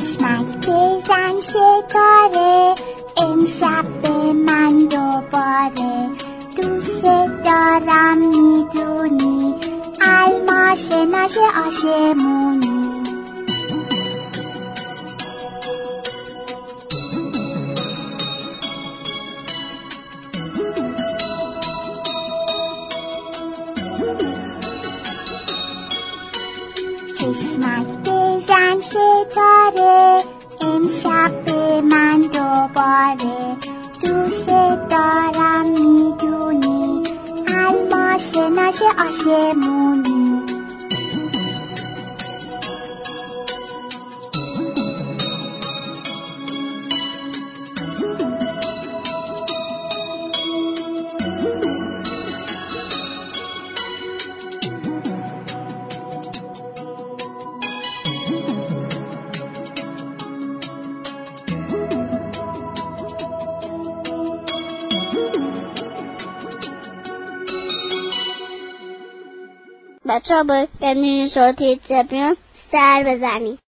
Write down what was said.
چشمک بزن ستاره، امشب به من دوباره. دوست دارم میدونی، الماس نش آسمونی. چشمک بزن ستاره، امشب به من دوباره. دوست دارم میدونی، الماس نش آسمونی. بچه ها باید صوتی زبیان سر بزنید.